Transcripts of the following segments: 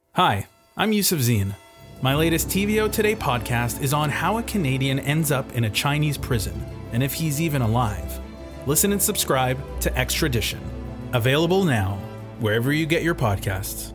Hi, I'm Yusuf Zine. My latest TVO Today podcast is on how a Canadian ends up in a Chinese prison and if he's even alive. Listen and subscribe to Extradition. Available now, wherever you get your podcasts.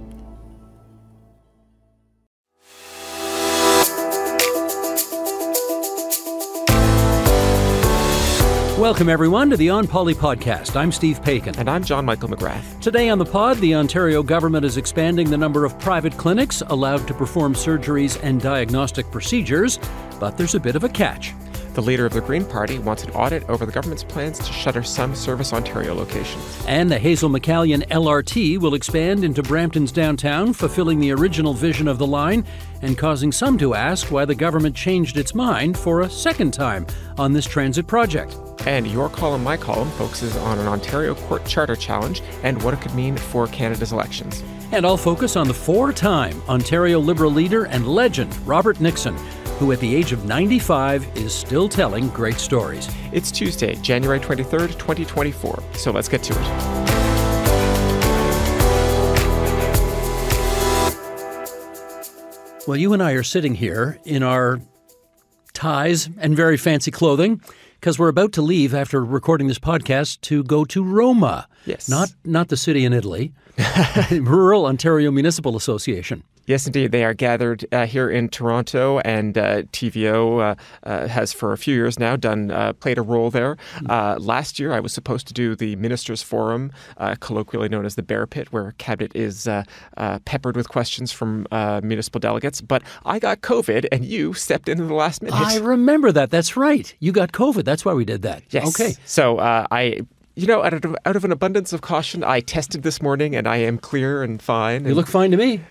Welcome, everyone, to the On Poly podcast. I'm Steve Paikin. And I'm John Michael McGrath. Today on the pod, the Ontario government is expanding the number of private clinics allowed to perform surgeries and diagnostic procedures, but there's a bit of a catch. The leader of the Green Party wants an audit over the government's plans to shutter some Service Ontario locations. And the Hazel McCallion LRT will expand into Brampton's downtown, fulfilling the original vision of the line and causing some to ask why the government changed its mind for a second time on this transit project. And Your Column, My Column focuses on an Ontario court charter challenge and what it could mean for Canada's elections. And I'll focus on the four-time Ontario Liberal leader and legend, Robert Nixon, who at the age of 95 is still telling great stories. It's Tuesday, January 23rd, 2024, so let's get to it. Well, you and I are sitting here in our ties and very fancy clothing because we're about to leave after recording this podcast to go to Roma. Yes. Not the city in Italy, Rural Ontario Municipal Association. Yes, indeed. They are gathered here in Toronto, and TVO has for a few years now played a role there. Last year, I was supposed to do the Ministers' Forum, colloquially known as the Bear Pit, where Cabinet is peppered with questions from municipal delegates. But I got COVID, and you stepped in the last minute. I remember that. That's right. You got COVID. That's why we did that. Yes. Okay. So out of an abundance of caution, I tested this morning and I am clear and fine. You look fine to me.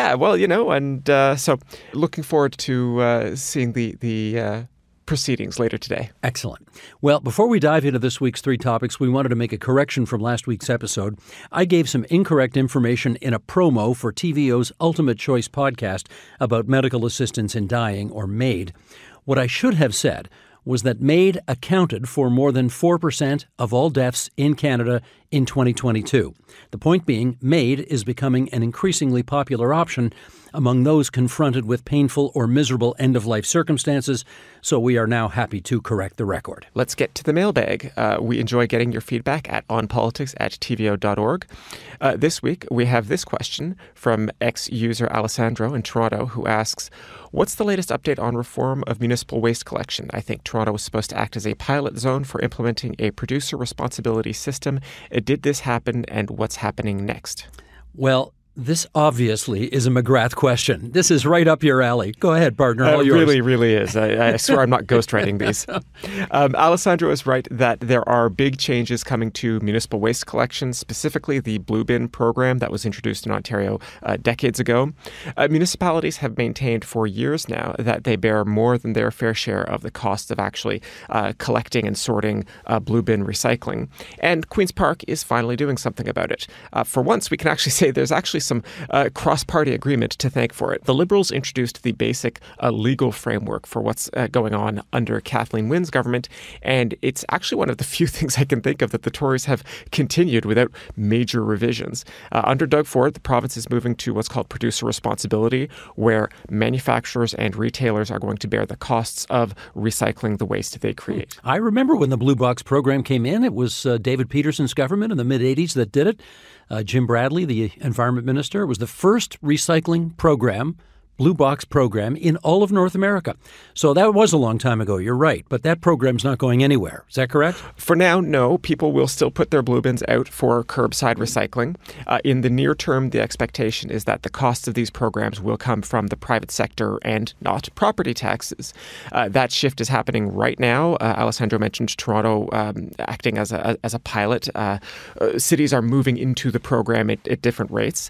So looking forward to seeing the proceedings later today. Excellent. Well, before we dive into this week's three topics, we wanted to make a correction from last week's episode. I gave some incorrect information in a promo for TVO's Ultimate Choice podcast about medical assistance in dying, or MAID. What I should have said was that MAID accounted for more than 4% of all deaths in Canada in 2022. The point being, MAID is becoming an increasingly popular option among those confronted with painful or miserable end-of-life circumstances, so we are now happy to correct the record. Let's get to the mailbag. We enjoy getting your feedback at onpolitics@tvo.org. This week, we have this question from ex-user Alessandro in Toronto, who asks, what's the latest update on reform of municipal waste collection? I think Toronto was supposed to act as a pilot zone for implementing a producer responsibility system. Did this happen, and what's happening next? Well, this obviously is a McGrath question. This is right up your alley. Go ahead, partner. All yours. Really, really is. I swear I'm not ghostwriting these. Alessandro is right that there are big changes coming to municipal waste collection, specifically the Blue Bin program that was introduced in Ontario decades ago. Municipalities have maintained for years now that they bear more than their fair share of the cost of actually collecting and sorting Blue Bin recycling. And Queen's Park is finally doing something about it. For once, we can actually say there's actually some cross-party agreement to thank for it. The Liberals introduced the basic legal framework for what's going on under Kathleen Wynne's government, and it's actually one of the few things I can think of that the Tories have continued without major revisions. Under Doug Ford, the province is moving to what's called producer responsibility, where manufacturers and retailers are going to bear the costs of recycling the waste they create. I remember when the Blue Box program came in. It was David Peterson's government in the mid-'80s that did it. Jim Bradley, the environment minister, was the first recycling program Blue Box program in all of North America. So that was a long time ago, you're right, but that program's not going anywhere. Is that correct? For now, no. People will still put their blue bins out for curbside recycling. In the near term, the expectation is that the costs of these programs will come from the private sector and not property taxes. That shift is happening right now. Alessandro mentioned Toronto acting as a pilot. Cities are moving into the program at different rates.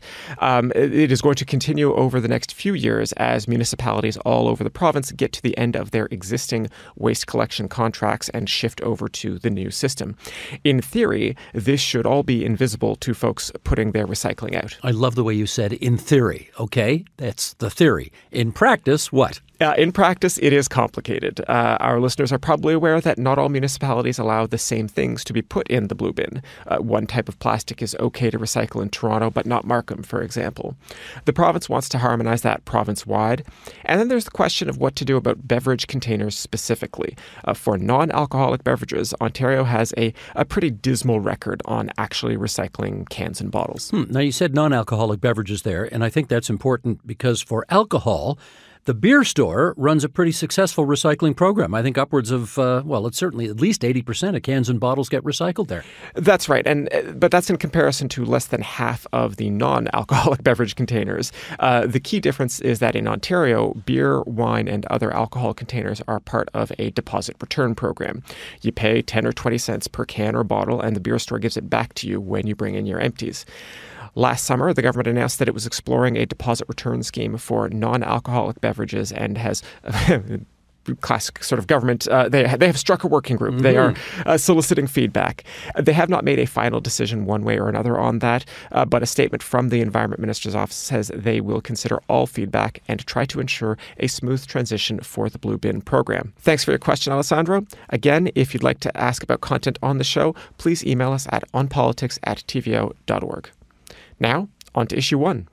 It is going to continue over the next few years as municipalities all over the province get to the end of their existing waste collection contracts and shift over to the new system. In theory, this should all be invisible to folks putting their recycling out. I love the way you said in theory, okay? That's the theory. In practice, what? In practice, it is complicated. Our listeners are probably aware that not all municipalities allow the same things to be put in the blue bin. One type of plastic is okay to recycle in Toronto, but not Markham, for example. The province wants to harmonize that province-wide. And then there's the question of what to do about beverage containers specifically. For non-alcoholic beverages, Ontario has a pretty dismal record on actually recycling cans and bottles. Now, you said non-alcoholic beverages there, and I think that's important because for alcohol, the beer store runs a pretty successful recycling program. I think upwards of, it's certainly at least 80% of cans and bottles get recycled there. That's right. But that's in comparison to less than half of the non-alcoholic beverage containers. The key difference is that in Ontario, beer, wine, and other alcohol containers are part of a deposit return program. You pay 10 or 20 cents per can or bottle, and the beer store gives it back to you when you bring in your empties. Last summer, the government announced that it was exploring a deposit return scheme for non-alcoholic beverages and has classic sort of government. They have struck a working group. Mm-hmm. They are soliciting feedback. They have not made a final decision one way or another on that, but a statement from the Environment Minister's office says they will consider all feedback and try to ensure a smooth transition for the Blue Bin program. Thanks for your question, Alessandro. Again, if you'd like to ask about content on the show, please email us at onpolitics@tvo.org. Now, on to issue 1.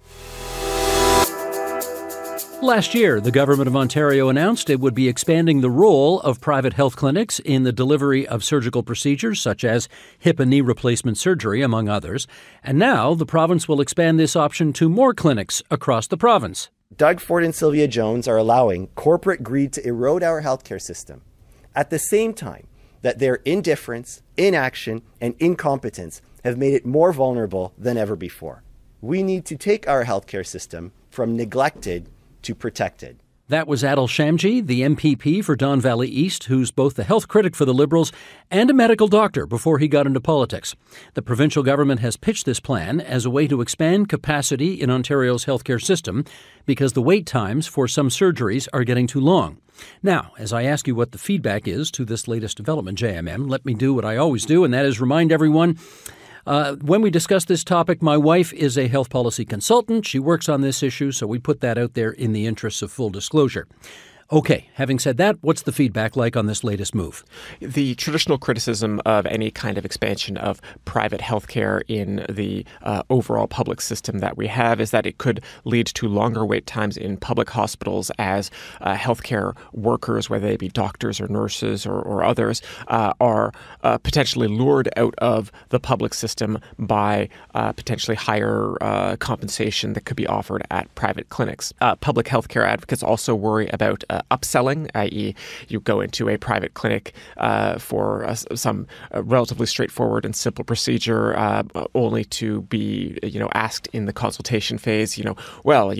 Last year, the Government of Ontario announced it would be expanding the role of private health clinics in the delivery of surgical procedures such as hip and knee replacement surgery, among others. And now the province will expand this option to more clinics across the province. Doug Ford and Sylvia Jones are allowing corporate greed to erode our healthcare system at the same time that their indifference, inaction, and incompetence have made it more vulnerable than ever before. We need to take our healthcare system from neglected to protected. That was Adil Shamji, the MPP for Don Valley East, who's both the health critic for the Liberals and a medical doctor before he got into politics. The provincial government has pitched this plan as a way to expand capacity in Ontario's healthcare system because the wait times for some surgeries are getting too long. Now, as I ask you what the feedback is to this latest development, JMM, let me do what I always do, and that is remind everyone when we discuss this topic, my wife is a health policy consultant. She works on this issue, so we put that out there in the interests of full disclosure. Okay, having said that, what's the feedback like on this latest move? The traditional criticism of any kind of expansion of private healthcare in the overall public system that we have is that it could lead to longer wait times in public hospitals as healthcare workers, whether they be doctors or nurses or others, are potentially lured out of the public system by potentially higher compensation that could be offered at private clinics. Public healthcare advocates also worry about upselling, i.e. you go into a private clinic for some relatively straightforward and simple procedure only to be, asked in the consultation phase, while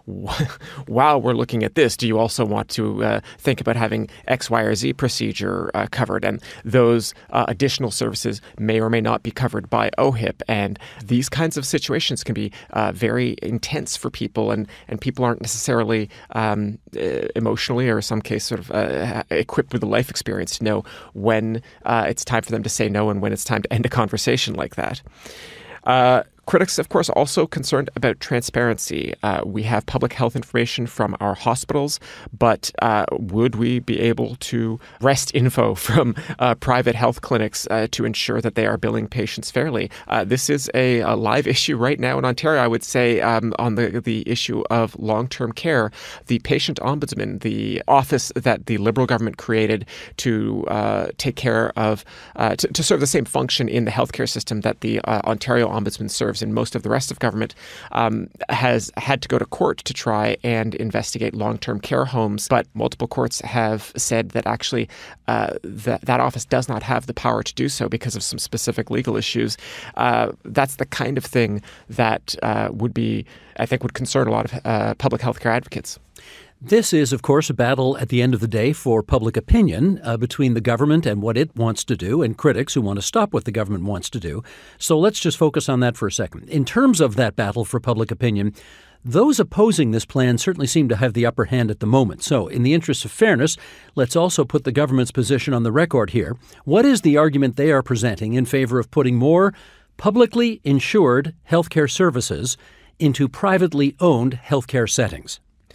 we're looking at this, do you also want to think about having X, Y, or Z procedure covered? And those additional services may or may not be covered by OHIP. And these kinds of situations can be very intense for people, and people aren't necessarily emotionally or in some case sort of equipped with a life experience to know when it's time for them to say no and when it's time to end a conversation like that. Critics, of course, also concerned about transparency. We have public health information from our hospitals, but would we be able to wrest info from private health clinics to ensure that they are billing patients fairly? This is a live issue right now in Ontario, I would say, on the issue of long-term care. The patient ombudsman, the office that the Liberal government created to take care of, to serve the same function in the healthcare system that the Ontario ombudsman serves in most of the rest of government, has had to go to court to try and investigate long-term care homes. But multiple courts have said that actually that office does not have the power to do so because of some specific legal issues. That's the kind of thing that would concern a lot of public healthcare advocates. This is, of course, a battle at the end of the day for public opinion between the government and what it wants to do and critics who want to stop what the government wants to do. So let's just focus on that for a second. In terms of that battle for public opinion, those opposing this plan certainly seem to have the upper hand at the moment. So in the interest of fairness, let's also put the government's position on the record here. What is the argument they are presenting in favor of putting more publicly insured healthcare services into privately owned healthcare settings?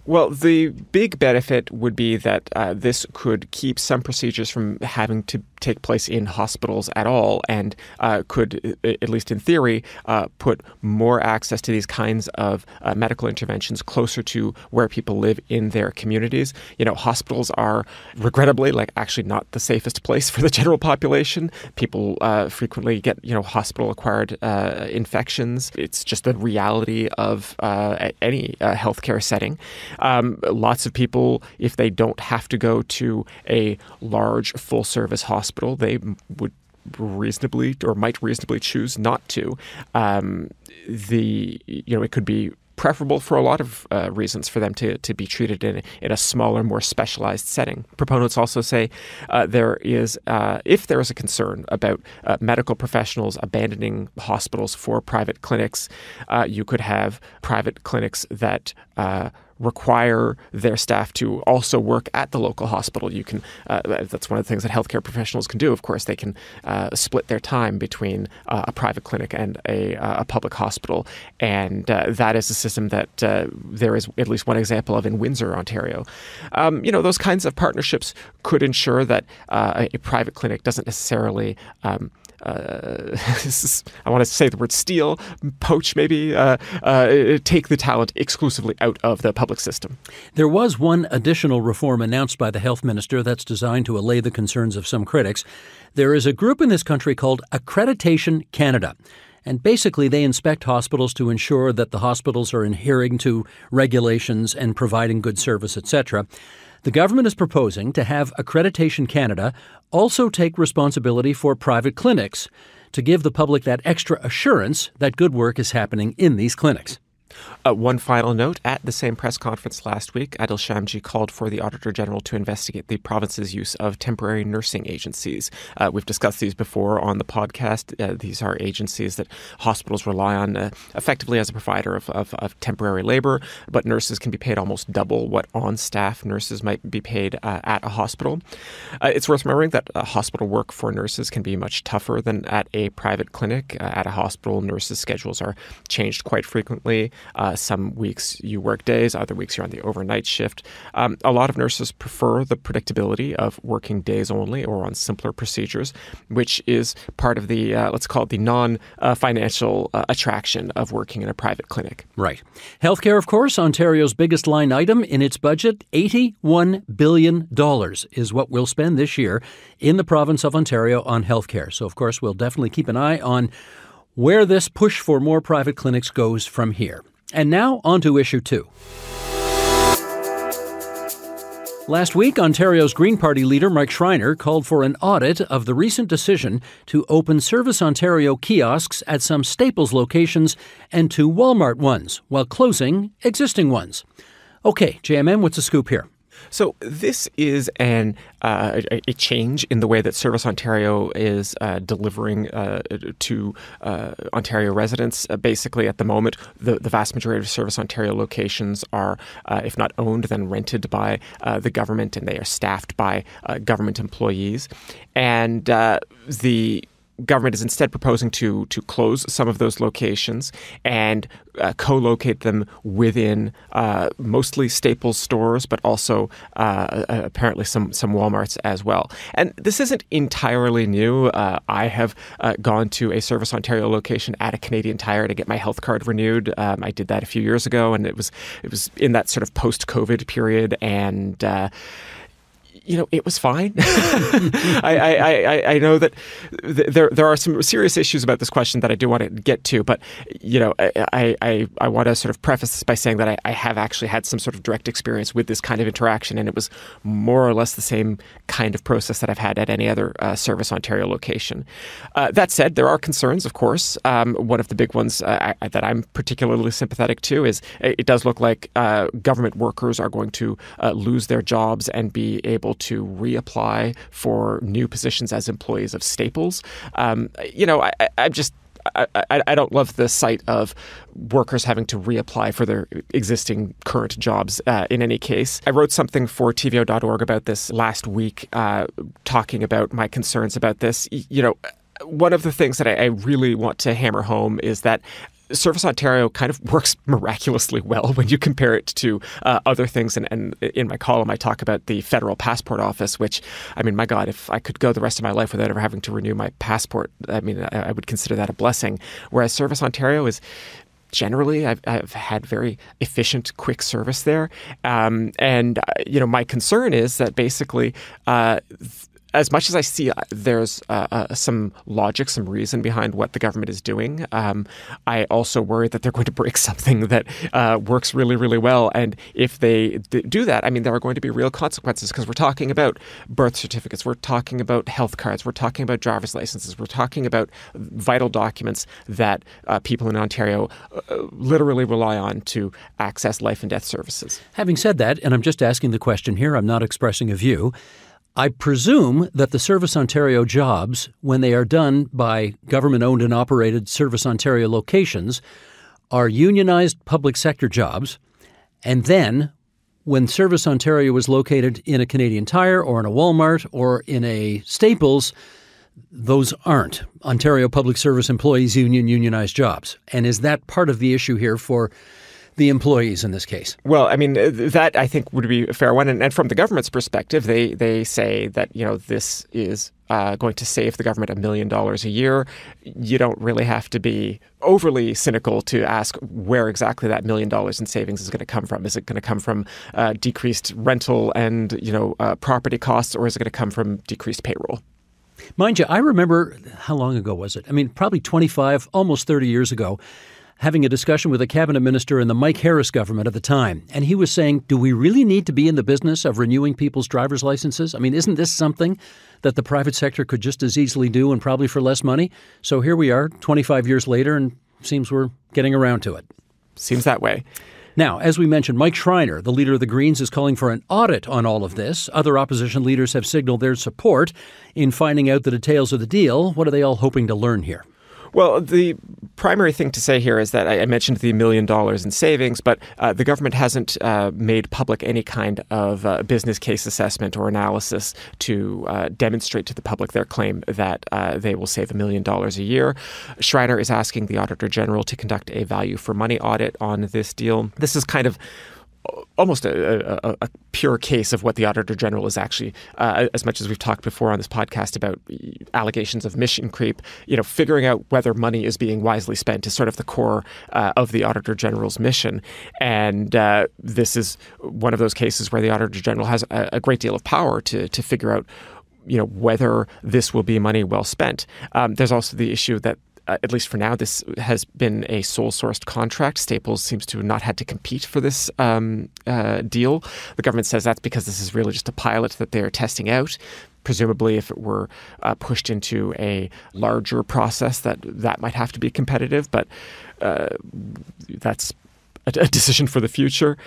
Well, the big benefit would be that this could keep some procedures from having to take place in hospitals at all, and could, at least in theory, put more access to these kinds of medical interventions closer to where people live in their communities. Hospitals are regrettably actually not the safest place for the general population. People frequently get hospital-acquired infections. It's just the reality of any healthcare setting. Lots of people, if they don't have to go to a large full-service hospital, they would might reasonably choose not to. It could be preferable for a lot of reasons for them to be treated in a smaller, more specialized setting. Proponents also say if there is a concern about medical professionals abandoning hospitals for private clinics, you could have private clinics that require their staff to also work at the local hospital. You can that's one of the things that healthcare professionals can do. Of course, they can split their time between a private clinic and a public hospital, and that is a system that there is at least one example of in Windsor, Ontario. Those kinds of partnerships could ensure that a private clinic doesn't necessarily I want to say the word steal, poach maybe, take the talent exclusively out of the public system. There was one additional reform announced by the health minister that's designed to allay the concerns of some critics. There is a group in this country called Accreditation Canada. And basically, they inspect hospitals to ensure that the hospitals are adhering to regulations and providing good service, etc. The government is proposing to have Accreditation Canada also take responsibility for private clinics to give the public that extra assurance that good work is happening in these clinics. One final note, at the same press conference last week, Adil Shamji called for the Auditor General to investigate the province's use of temporary nursing agencies. We've discussed these before on the podcast. These are agencies that hospitals rely on effectively as a provider of temporary labor, but nurses can be paid almost double what on-staff nurses might be paid at a hospital. It's worth remembering that hospital work for nurses can be much tougher than at a private clinic. At a hospital, nurses' schedules are changed quite frequently. Some weeks you work days, other weeks you're on the overnight shift. A lot of nurses prefer the predictability of working days only or on simpler procedures, which is part of the, let's call it the non-financial attraction of working in a private clinic. Right. Healthcare, of course, Ontario's biggest line item in its budget, $81 billion is what we'll spend this year in the province of Ontario on healthcare. So, of course, we'll definitely keep an eye on where this push for more private clinics goes from here. And now, on to issue 2. Last week, Ontario's Green Party leader Mike Schreiner called for an audit of the recent decision to open Service Ontario kiosks at some Staples locations and 2 Walmart ones, while closing existing ones. Okay, JMM, what's the scoop here? So this is a change in the way that Service Ontario is delivering to Ontario residents. Basically, at the moment, the vast majority of Service Ontario locations are, if not owned, then rented by the government, and they are staffed by government employees. And the government is instead proposing to close some of those locations and co-locate them within mostly Staples stores, but also apparently some Walmarts as well. And this isn't entirely new. I have gone to a Service Ontario location at a Canadian Tire to get my health card renewed. I did that a few years ago, and it was in that sort of post-COVID period, and it was fine. I know that there are some serious issues about this question that I do want to get to, but I want to sort of preface this by saying that I have actually had some sort of direct experience with this kind of interaction, and it was more or less the same kind of process that I've had at any other Service Ontario location. That said, there are concerns, of course. One of the big ones that I'm particularly sympathetic to is it does look like government workers are going to lose their jobs and be able to reapply for new positions as employees of Staples. I don't love the sight of workers having to reapply for their existing current jobs in any case. I wrote something for TVO.org about this last week, talking about my concerns about this. One of the things that I really want to hammer home is that Service Ontario kind of works miraculously well when you compare it to other things. And in my column, I talk about the Federal Passport Office, which, I mean, my God, if I could go the rest of my life without ever having to renew my passport, I mean, I would consider that a blessing. Whereas Service Ontario is generally, I've had very efficient, quick service there. My concern is that basically, as much as I see there's some logic, some reason behind what the government is doing, I also worry that they're going to break something that works really, really well. And if they do that, I mean, there are going to be real consequences, because we're talking about birth certificates, we're talking about health cards, we're talking about driver's licenses, we're talking about vital documents that people in Ontario literally rely on to access life and death services. Having said that, and I'm just asking the question here, I'm not expressing a view, I presume that the Service Ontario jobs, when they are done by government-owned and operated Service Ontario locations, are unionized public sector jobs. And then, when Service Ontario is located in a Canadian Tire or in a Walmart or in a Staples, those aren't Ontario Public Service Employees Union unionized jobs. And is that part of the issue here for the employees in this case? Well, I mean, that I think would be a fair one. And from the government's perspective, they say that, this is going to save the government $1 million a year. You don't really have to be overly cynical to ask where exactly that $1 million in savings is going to come from. Is it going to come from decreased rental and, property costs, or is it going to come from decreased payroll? Mind you, I remember, how long ago was it? I mean, probably 25, almost 30 years ago, having a discussion with a cabinet minister in the Mike Harris government at the time. And he was saying, do we really need to be in the business of renewing people's driver's licenses? I mean, isn't this something that the private sector could just as easily do, and probably for less money? So here we are 25 years later, and seems we're getting around to it. Seems that way. Now, as we mentioned, Mike Schreiner, the leader of the Greens, is calling for an audit on all of this. Other opposition leaders have signaled their support in finding out the details of the deal. What are they all hoping to learn here? Well, the primary thing to say here is that I mentioned the $1 million in savings, but the government hasn't made public any kind of business case assessment or analysis to demonstrate to the public their claim that they will save $1 million a year. Schreiner is asking the Auditor General to conduct a value for money audit on this deal. This is kind of almost a pure case of what the Auditor General is actually, as much as we've talked before on this podcast about allegations of mission creep, figuring out whether money is being wisely spent is sort of the core of the Auditor General's mission. And this is one of those cases where the Auditor General has a great deal of power to figure out, whether this will be money well spent. There's also the issue that at least for now, this has been a sole-sourced contract. Staples seems to have not had to compete for this deal. The government says that's because this is really just a pilot that they're testing out. Presumably, if it were pushed into a larger process, that might have to be competitive. But that's a decision for the future.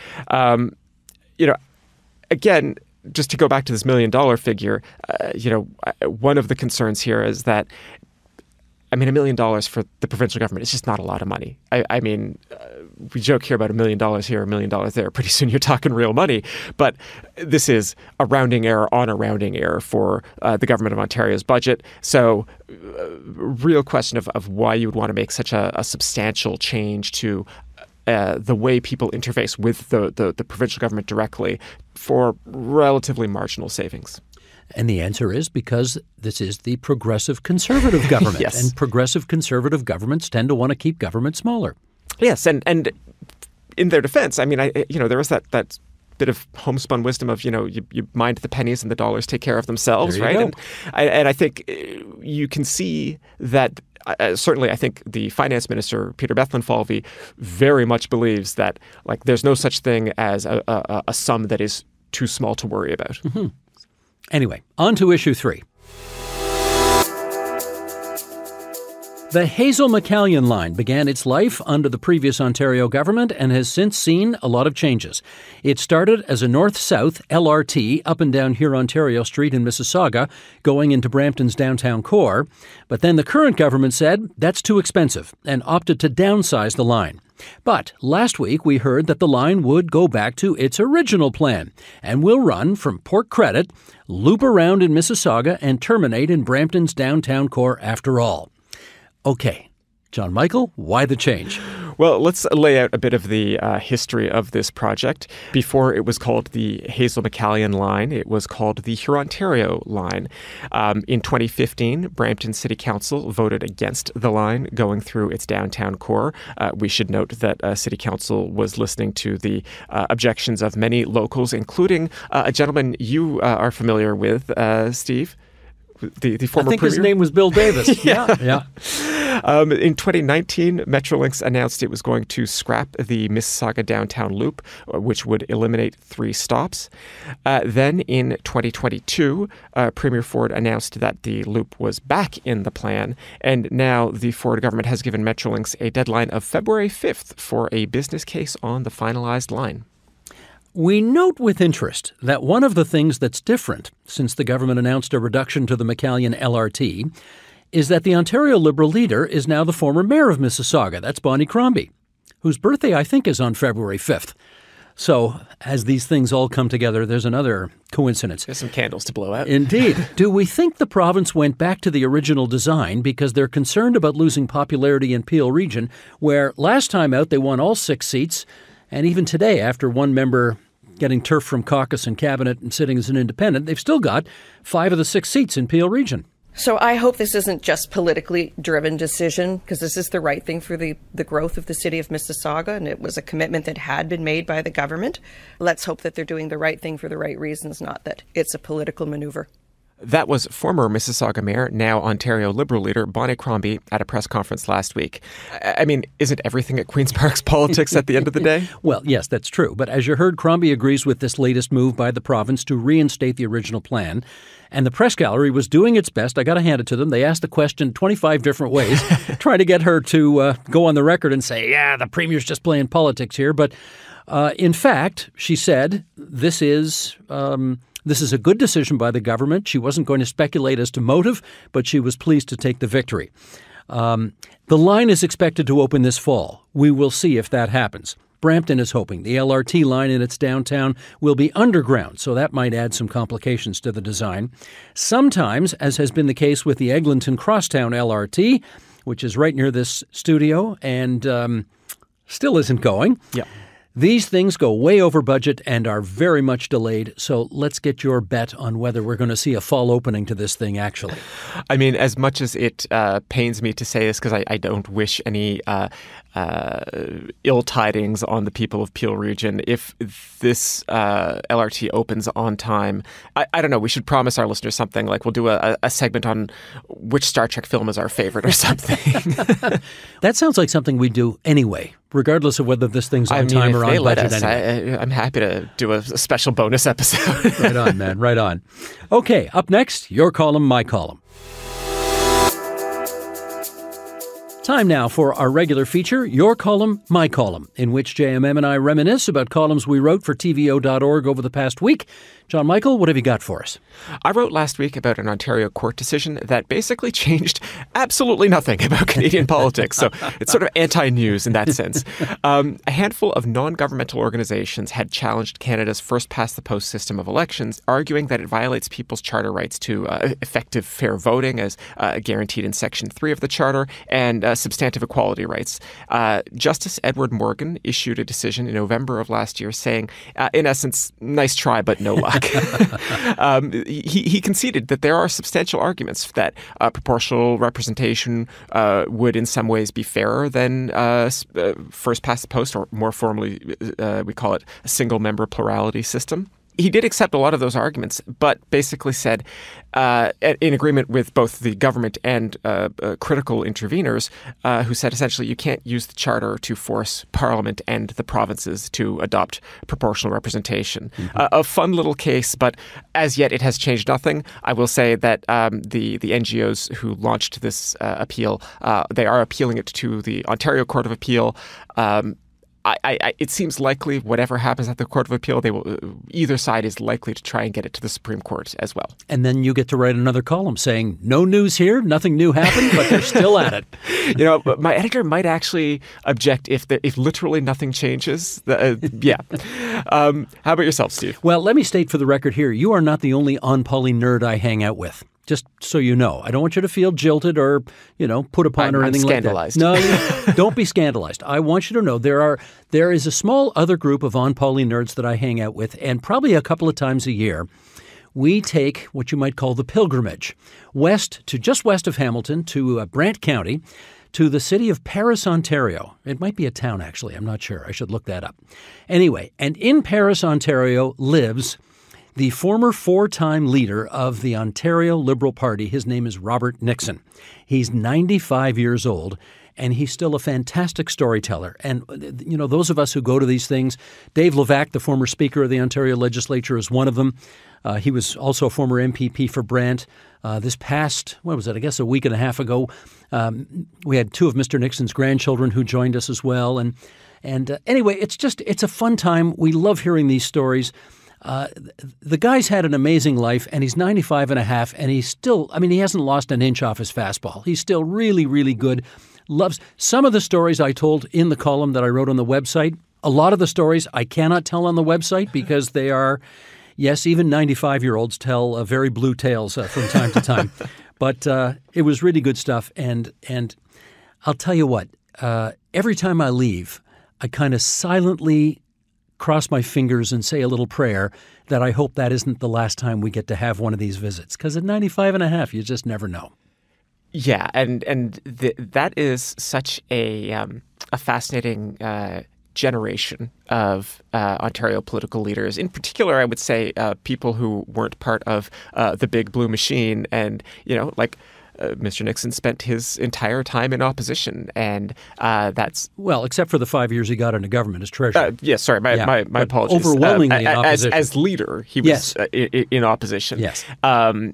Again, just to go back to this $1 million figure, one of the concerns here is that, $1 million for the provincial government is just not a lot of money. We joke here about $1 million here, $1 million there. Pretty soon you're talking real money. But this is a rounding error on a rounding error for the government of Ontario's budget. So real question of why you would want to make such a substantial change to the way people interface with the provincial government directly for relatively marginal savings. And the answer is because this is the progressive conservative government. Yes. And progressive conservative governments tend to want to keep government smaller. Yes, and in their defense, there is that bit of homespun wisdom of, you mind the pennies and the dollars take care of themselves, right? Go. And I think you can see that. Certainly, I think the finance minister, Peter Bethlenfalvy, very much believes that there's no such thing as a sum that is too small to worry about. Mm-hmm. Anyway, on to issue 3. The Hazel McCallion line began its life under the previous Ontario government and has since seen a lot of changes. It started as a north-south LRT up and down Hurontario Street in Mississauga, going into Brampton's downtown core. But then the current government said that's too expensive and opted to downsize the line. But last week we heard that the line would go back to its original plan and will run from Port Credit, loop around in Mississauga, and terminate in Brampton's downtown core after all. Okay, John Michael, why the change? Well, let's lay out a bit of the history of this project. Before it was called the Hazel-McCallion Line, it was called the Hurontario Line. In 2015, Brampton City Council voted against the line going through its downtown core. We should note that City Council was listening to the objections of many locals, including a gentleman you are familiar with, Steve. The former I think premier. His name was Bill Davis. Yeah. In 2019, Metrolinx announced it was going to scrap the Mississauga downtown loop, which would eliminate 3 stops. Then in 2022, Premier Ford announced that the loop was back in the plan, and now the Ford government has given Metrolinx a deadline of February 5th for a business case on the finalized line. We note with interest that one of the things that's different since the government announced a reduction to the McCallion LRT is that the Ontario Liberal leader is now the former mayor of Mississauga. That's Bonnie Crombie, whose birthday I think is on February 5th. So as these things all come together, there's another coincidence. There's some candles to blow out. Indeed. Do we think the province went back to the original design because they're concerned about losing popularity in Peel Region, where last time out they won all 6 seats, and even today, after one member getting turf from caucus and cabinet and sitting as an independent, they've still got 5 of the 6 seats in Peel Region. So I hope this isn't just politically driven decision, because this is the right thing for the growth of the city of Mississauga, and it was a commitment that had been made by the government. Let's hope that they're doing the right thing for the right reasons, not that it's a political maneuver. That was former Mississauga Mayor, now Ontario Liberal leader Bonnie Crombie at a press conference last week. I mean, isn't everything at Queen's Park's politics at the end of the day? Well, yes, that's true. But as you heard, Crombie agrees with this latest move by the province to reinstate the original plan. And the press gallery was doing its best. I got to hand it to them. They asked the question 25 different ways, trying to get her to go on the record and say, yeah, the premier's just playing politics here. But in fact, she said, this is a good decision by the government. She wasn't going to speculate as to motive, but she was pleased to take the victory. The line is expected to open this fall. We will see if that happens. Brampton is hoping the LRT line in its downtown will be underground, so that might add some complications to the design. Sometimes, as has been the case with the Eglinton Crosstown LRT, which is right near this studio and still isn't going. Yeah. These things go way over budget and are very much delayed, so let's get your bet on whether we're going to see a fall opening to this thing, actually. I mean, as much as it pains me to say this, because I don't wish any ill tidings on the people of Peel Region, if this LRT opens on time, I don't know, we should promise our listeners something, like we'll do a segment on which Star Trek film is our favorite or something. That sounds like something we do anyway, regardless of whether this thing's on time or on budget anyway. I'm happy to do a special bonus episode. Right on, man. Right on. Okay, up next, your column, my column. Time now for our regular feature, Your Column, My Column, in which JMM and I reminisce about columns we wrote for TVO.org over the past week. John Michael, what have you got for us? I wrote last week about an Ontario court decision that basically changed absolutely nothing about Canadian politics. So it's sort of anti-news in that sense. A handful of non-governmental organizations had challenged Canada's first-past-the-post system of elections, arguing that it violates people's charter rights to effective fair voting as guaranteed in Section 3 of the Charter and substantive equality rights. Justice Edward Morgan issued a decision in November of last year saying, in essence, nice try, but no luck. He conceded that there are substantial arguments that proportional representation would in some ways be fairer than first past the post, or more formally we call it a single member plurality system. He did accept a lot of those arguments, but basically said, in agreement with both the government and critical interveners, who said essentially you can't use the charter to force Parliament and the provinces to adopt proportional representation. Mm-hmm. A fun little case, but as yet it has changed nothing. I will say that the NGOs who launched this appeal, they are appealing it to the Ontario Court of Appeal. It seems likely whatever happens at the Court of Appeal, they will, either side is likely to try and get it to the Supreme Court as well. And then you get to write another column saying, no news here, nothing new happened, but they're still at it. You know, my editor might actually object if literally nothing changes. Yeah. How about yourself, Steve? Well, let me state for the record here, you are not the only on-poly nerd I hang out with. Just so you know. I don't want you to feel jilted or, put upon or anything like that. I'm scandalized. No, don't be scandalized. I want you to know there is a small other group of On Poly nerds that I hang out with, and probably a couple of times a year, we take what you might call the pilgrimage just west of Hamilton to Brant County, to the city of Paris, Ontario. It might be a town, actually. I'm not sure. I should look that up. Anyway, and in Paris, Ontario lives the former 4-time leader of the Ontario Liberal Party. His name is Robert Nixon. He's 95 years old, and he's still a fantastic storyteller. And, those of us who go to these things, Dave Levac, the former Speaker of the Ontario Legislature, is one of them. He was also a former MPP for Brant. This past, a week and a half ago, we had 2 of Mr. Nixon's grandchildren who joined us as well. And anyway, it's a fun time. We love hearing these stories. The guy's had an amazing life, and he's 95 and a half, and he's still, he hasn't lost an inch off his fastball. He's still really, really good. Loves some of the stories I told in the column that I wrote on the website. A lot of the stories I cannot tell on the website because they are, yes, even 95-year-olds tell very blue tales from time to time. But it was really good stuff, and I'll tell you what, every time I leave, I kind of silently cross my fingers and say a little prayer that I hope that isn't the last time we get to have one of these visits. Because at 95 and a half, you just never know. Yeah, and that is such a fascinating generation of Ontario political leaders. In particular, I would say people who weren't part of the big blue machine, and Mr. Nixon spent his entire time in opposition, and that's... Well, except for the 5 years he got into government as treasurer. Yes, sorry, my apologies. Overwhelmingly in opposition. As leader, he was in opposition. Yes. I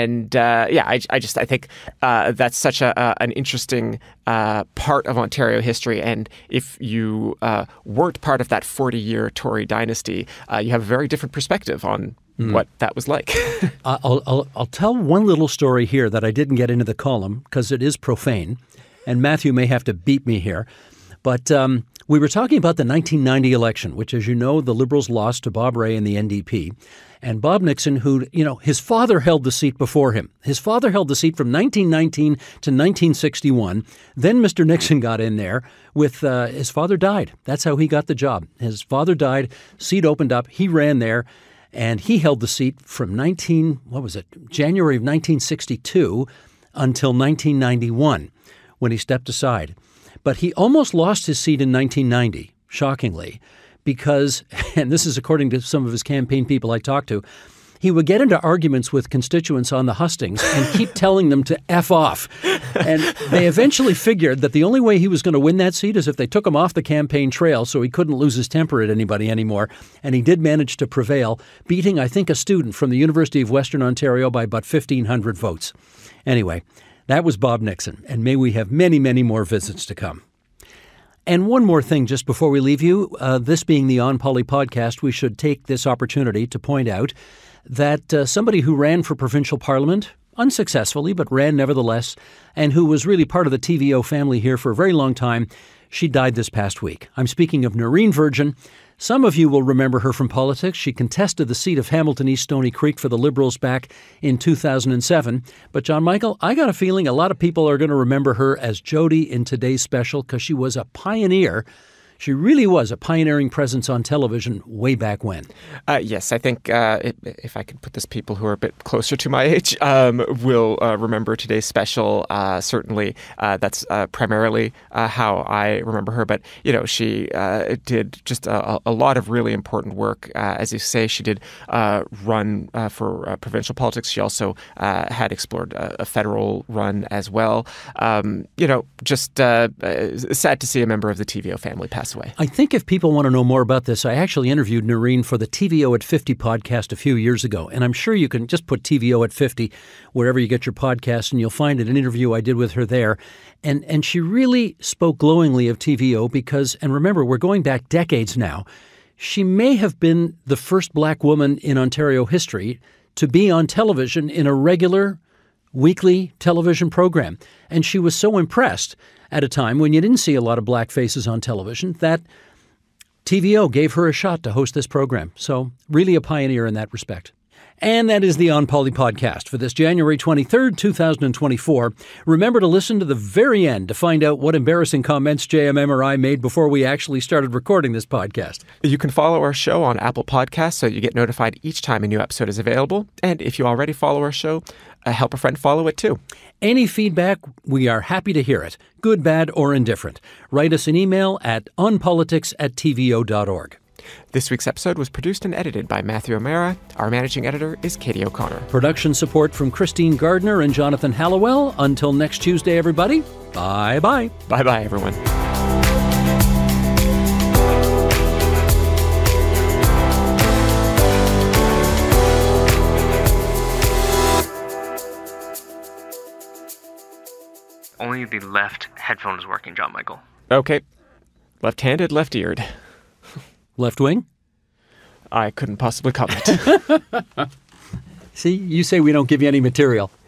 think that's such an interesting part of Ontario history, and if you weren't part of that 40-year Tory dynasty, you have a very different perspective on what that was like. I'll tell one little story here that I didn't get into the column because it is profane, and Matthew may have to beat me here. But we were talking about the 1990 election, which, as you know, the Liberals lost to Bob Rae and the NDP. And Bob Nixon, who, his father held the seat before him. His father held the seat from 1919 to 1961. Then Mr. Nixon got in there with his father died. That's how he got the job. His father died, seat opened up, he ran there. And he held the seat from January of 1962 until 1991, when he stepped aside. But he almost lost his seat in 1990, shockingly, because, and this is according to some of his campaign people I talked to, he would get into arguments with constituents on the hustings and keep telling them to F off. And they eventually figured that the only way he was going to win that seat is if they took him off the campaign trail so he couldn't lose his temper at anybody anymore. And he did manage to prevail, beating, I think, a student from the University of Western Ontario by about 1,500 votes. Anyway, that was Bob Nixon, and may we have many, many more visits to come. And one more thing just before we leave you, this being the On Poly podcast, we should take this opportunity to point out that somebody who ran for provincial parliament, unsuccessfully, but ran nevertheless, and who was really part of the TVO family here for a very long time, she died this past week. I'm speaking of Noreen Virgin. Some of you will remember her from politics. She contested the seat of Hamilton East Stony Creek for the Liberals back in 2007. But John Michael, I got a feeling a lot of people are going to remember her as Jody in today's special because she was a pioneer. She really was a pioneering presence on television way back when. Yes, I think if I could put this, people who are a bit closer to my age will remember today's special. Certainly, that's primarily how I remember her. But, she did just a lot of really important work. As you say, she did run for provincial politics. She also had explored a federal run as well. Just sad to see a member of the TVO family pass away. I think if people want to know more about this, I actually interviewed Noreen for the TVO at 50 podcast a few years ago. And I'm sure you can just put TVO at 50 wherever you get your podcast, and you'll find an interview I did with her there. And she really spoke glowingly of TVO because, and remember, we're going back decades now, she may have been the first black woman in Ontario history to be on television in a regular weekly television program. And she was so impressed at a time when you didn't see a lot of black faces on television that TVO gave her a shot to host this program. So really a pioneer in that respect. And that is the On Poly podcast for this January 23rd, 2024. Remember to listen to the very end to find out what embarrassing comments JMM or I made before we actually started recording this podcast. You can follow our show on Apple Podcasts so you get notified each time a new episode is available. And if you already follow our show, help a friend follow it too. Any feedback, we are happy to hear it, good, bad, or indifferent. Write us an email at onpolitics@tvo.org. This week's episode was produced and edited by Matthew O'Mara. Our managing editor is Katie O'Connor. Production support from Christine Gardner and Jonathan Hallowell. Until next Tuesday, everybody, bye-bye. Bye-bye, everyone. Only the left headphone is working, John Michael. Okay. Left-handed, left-eared. Left wing? I couldn't possibly comment. See, you say we don't give you any material.